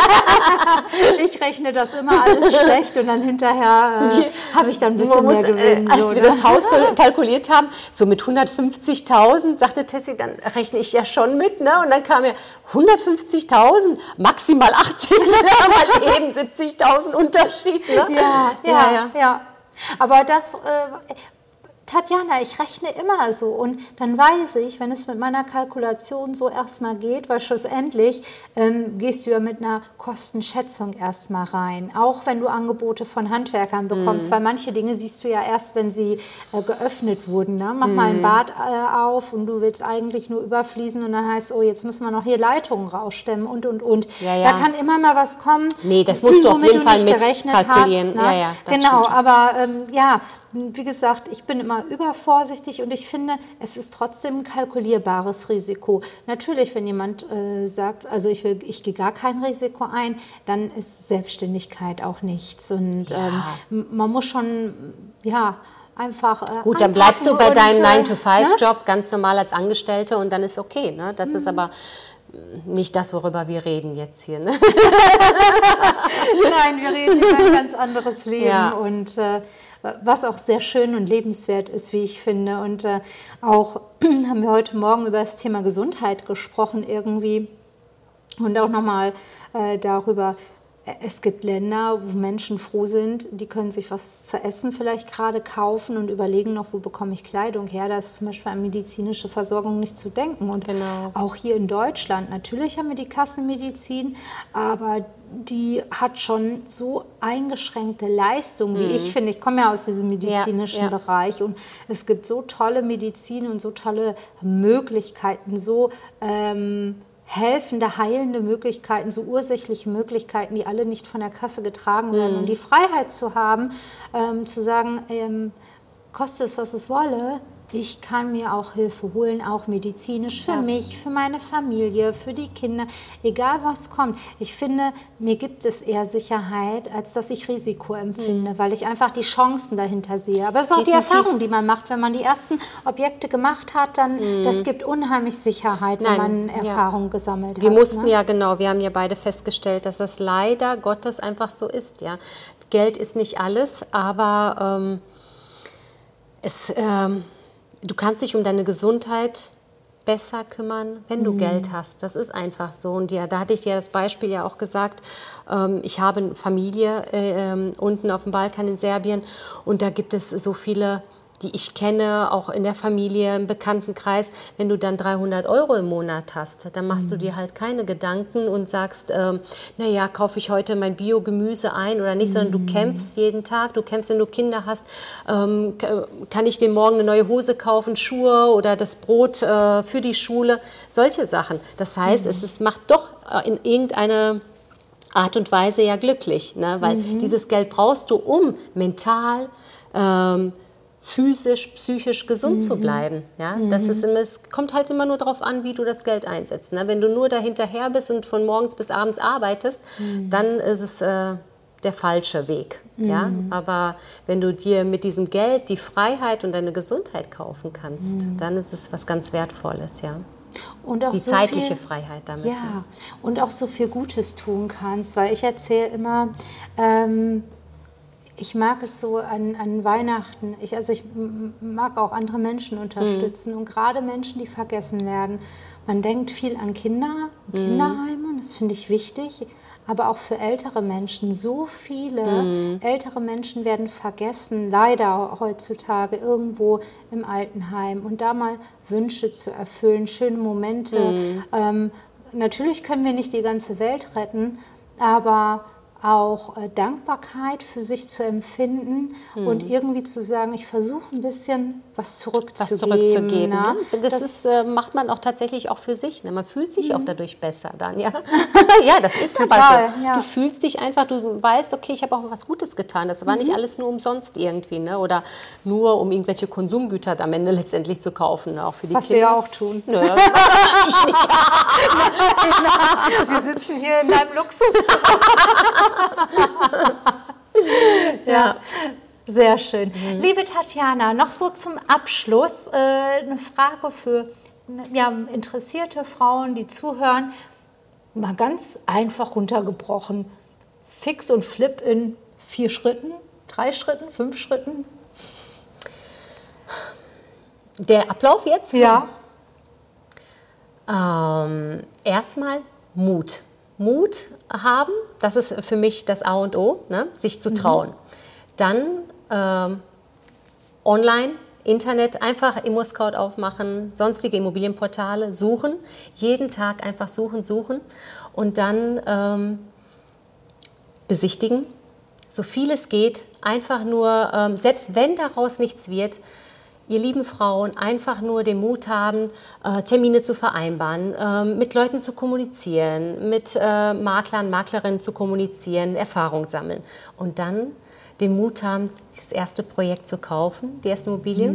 ich rechne das immer alles schlecht und dann hinterher habe ich dann ein bisschen mehr Gewinn. Als wir das Haus kalkuliert haben, so mit 150.000, sagte Tessie, dann rechne ich ja schon mit. Ne? Und dann kam ja 150.000, maximal 80, mal eben 70.000 Unterschied. Ne? Ja. Aber das... Tatjana, ich rechne immer so und dann weiß ich, wenn es mit meiner Kalkulation so erstmal geht, weil schlussendlich gehst du ja mit einer Kostenschätzung erstmal rein, auch wenn du Angebote von Handwerkern bekommst, weil manche Dinge siehst du ja erst, wenn sie geöffnet wurden. Ne? Mach mal ein Bad auf und du willst eigentlich nur überfließen und dann heißt, oh, jetzt müssen wir noch hier Leitungen rausstemmen und. Da kann immer mal was kommen, nee, das musst du auf jeden Fall mit kalkulieren. Hast, ne? Genau, stimmt. Aber wie gesagt, ich bin immer übervorsichtig und ich finde, es ist trotzdem ein kalkulierbares Risiko. Natürlich, wenn jemand sagt, also ich gehe gar kein Risiko ein, dann ist Selbstständigkeit auch nichts. Und man muss schon, einfach gut, dann bleibst du bei deinem 9-to-5-Job ganz normal als Angestellte und dann ist okay. Ne? Das ist aber nicht das, worüber wir reden jetzt hier. Ne? Nein, wir reden über ein ganz anderes Leben und was auch sehr schön und lebenswert ist, wie ich finde. Und auch haben wir heute Morgen über das Thema Gesundheit gesprochen irgendwie und auch nochmal darüber, es gibt Länder, wo Menschen froh sind, die können sich was zu essen vielleicht gerade kaufen und überlegen noch, wo bekomme ich Kleidung her. Da ist zum Beispiel an medizinische Versorgung nicht zu denken. Und auch hier in Deutschland, natürlich haben wir die Kassenmedizin, aber die hat schon so eingeschränkte Leistungen, wie ich finde. Ich komme ja aus diesem medizinischen Bereich und es gibt so tolle Medizin und so tolle Möglichkeiten, so helfende, heilende Möglichkeiten, so ursächliche Möglichkeiten, die alle nicht von der Kasse getragen werden. Und die Freiheit zu haben, zu sagen, koste es, was es wolle, ich kann mir auch Hilfe holen, auch medizinisch, für mich, für meine Familie, für die Kinder, egal was kommt. Ich finde, mir gibt es eher Sicherheit, als dass ich Risiko empfinde, weil ich einfach die Chancen dahinter sehe. Aber es ist auch die Erfahrung, die man macht, wenn man die ersten Objekte gemacht hat, dann das gibt unheimlich Sicherheit, wenn man Erfahrung gesammelt hat. Wir mussten wir haben ja beide festgestellt, dass das leider Gottes einfach so ist. Ja. Geld ist nicht alles, aber du kannst dich um deine Gesundheit besser kümmern, wenn du Geld hast. Das ist einfach so. Und da hatte ich dir das Beispiel ja auch gesagt, ich habe eine Familie unten auf dem Balkan in Serbien und da gibt es so viele, die ich kenne, auch in der Familie, im Bekanntenkreis. Wenn du dann 300 € im Monat hast, dann machst du dir halt keine Gedanken und sagst, naja, kaufe ich heute mein Bio-Gemüse ein oder nicht, sondern du kämpfst jeden Tag, du kämpfst, wenn du Kinder hast, kann ich dir morgen eine neue Hose kaufen, Schuhe oder das Brot für die Schule, solche Sachen. Das heißt, es macht doch in irgendeiner Art und Weise ja glücklich, ne? Weil dieses Geld brauchst du, um mental physisch, psychisch gesund zu bleiben. Ja? Es kommt halt immer nur darauf an, wie du das Geld einsetzt. Ne? Wenn du nur dahinterher bist und von morgens bis abends arbeitest, dann ist es der falsche Weg. Ja? Aber wenn du dir mit diesem Geld die Freiheit und deine Gesundheit kaufen kannst, dann ist es was ganz Wertvolles. Ja? Und auch die so zeitliche viel, Freiheit damit. Ja, und auch so viel Gutes tun kannst, weil ich erzähle immer, ich mag es so an Weihnachten. Ich mag auch andere Menschen unterstützen und gerade Menschen, die vergessen werden. Man denkt viel an Kinderheime und das finde ich wichtig, aber auch für ältere Menschen. So viele ältere Menschen werden vergessen, leider heutzutage irgendwo im Altenheim. Und da mal Wünsche zu erfüllen, schöne Momente. Natürlich können wir nicht die ganze Welt retten, aber auch Dankbarkeit für sich zu empfinden und irgendwie zu sagen, ich versuche ein bisschen was zurückzugeben. Ne? Das macht man auch tatsächlich auch für sich. Ne? Man fühlt sich auch dadurch besser dann. Ja, ja, das ist total. Aber so. Ja. Du fühlst dich einfach, du weißt, okay, ich habe auch was Gutes getan. Das war nicht alles nur umsonst irgendwie, ne? Oder nur um irgendwelche Konsumgüter am Ende letztendlich zu kaufen. Ne? Auch für die was Kinder. Wir ja auch tun. Nö, ich nicht. Wir sitzen hier in deinem Luxus. Ja, sehr schön. Liebe Tatjana, noch so zum Abschluss eine Frage für interessierte Frauen, die zuhören. Mal ganz einfach runtergebrochen. Fix und Flip in 4 Schritten, 3 Schritten, 5 Schritten? Der Ablauf jetzt? Ja. Erstmal Mut. Mut haben, das ist für mich das A und O, ne? Sich zu trauen. Dann online, Internet, einfach ImmoScout aufmachen, sonstige Immobilienportale suchen, jeden Tag einfach suchen und dann besichtigen, so viel es geht, einfach nur, selbst wenn daraus nichts wird, ihr lieben Frauen, einfach nur den Mut haben, Termine zu vereinbaren, mit Leuten zu kommunizieren, mit Maklern, Maklerinnen zu kommunizieren, Erfahrung sammeln. Und dann den Mut haben, das erste Projekt zu kaufen, die erste Immobilie.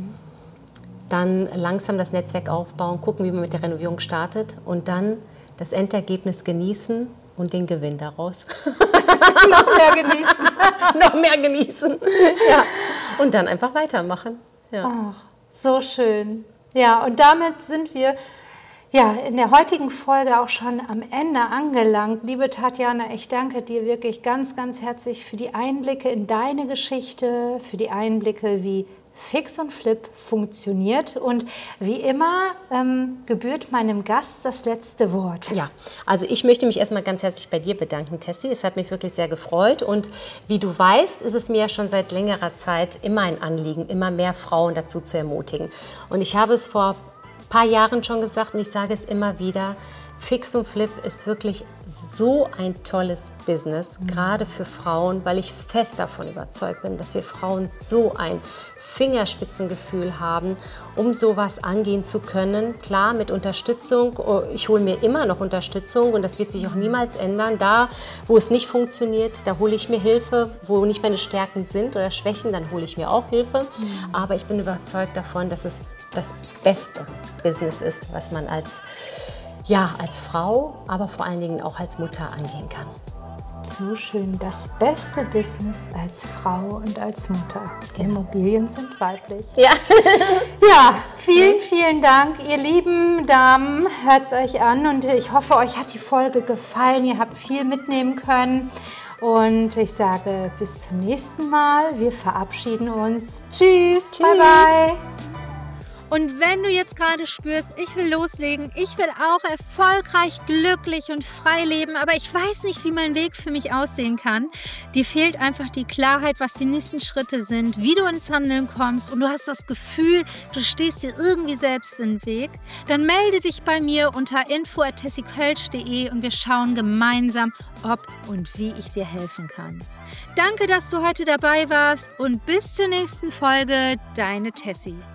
Dann langsam das Netzwerk aufbauen, gucken, wie man mit der Renovierung startet. Und dann das Endergebnis genießen und den Gewinn daraus. Noch mehr genießen. Noch mehr genießen. Ja. Und dann einfach weitermachen. Ja. Ach, so schön. Ja, und damit sind wir in der heutigen Folge auch schon am Ende angelangt. Liebe Tatjana, ich danke dir wirklich ganz, ganz herzlich für die Einblicke in deine Geschichte, für die Einblicke, wie Fix und Flip funktioniert. Und wie immer gebührt meinem Gast das letzte Wort. Ja, also ich möchte mich erstmal ganz herzlich bei dir bedanken, Tessie. Es hat mich wirklich sehr gefreut. Und wie du weißt, ist es mir ja schon seit längerer Zeit immer ein Anliegen, immer mehr Frauen dazu zu ermutigen. Und ich habe es vor ein paar Jahren schon gesagt und ich sage es immer wieder, Fix und Flip ist wirklich so ein tolles Business, gerade für Frauen, weil ich fest davon überzeugt bin, dass wir Frauen so ein Fingerspitzengefühl haben, um sowas angehen zu können. Klar, mit Unterstützung. Ich hole mir immer noch Unterstützung und das wird sich auch niemals ändern. Da, wo es nicht funktioniert, da hole ich mir Hilfe. Wo nicht meine Stärken sind oder Schwächen, dann hole ich mir auch Hilfe. Aber ich bin überzeugt davon, dass es das beste Business ist, was man als Frau, aber vor allen Dingen auch als Mutter angehen kann. So schön, das beste Business als Frau und als Mutter. Immobilien sind weiblich. Ja. Ja, vielen, vielen Dank, ihr lieben Damen. Hört es euch an und ich hoffe, euch hat die Folge gefallen. Ihr habt viel mitnehmen können. Und ich sage bis zum nächsten Mal. Wir verabschieden uns. Tschüss. Bye, bye. Und wenn du jetzt gerade spürst, ich will loslegen, ich will auch erfolgreich, glücklich und frei leben, aber ich weiß nicht, wie mein Weg für mich aussehen kann, dir fehlt einfach die Klarheit, was die nächsten Schritte sind, wie du ins Handeln kommst und du hast das Gefühl, du stehst dir irgendwie selbst im Weg, dann melde dich bei mir unter info@tessiekölsch.de und wir schauen gemeinsam, ob und wie ich dir helfen kann. Danke, dass du heute dabei warst und bis zur nächsten Folge, deine Tessie.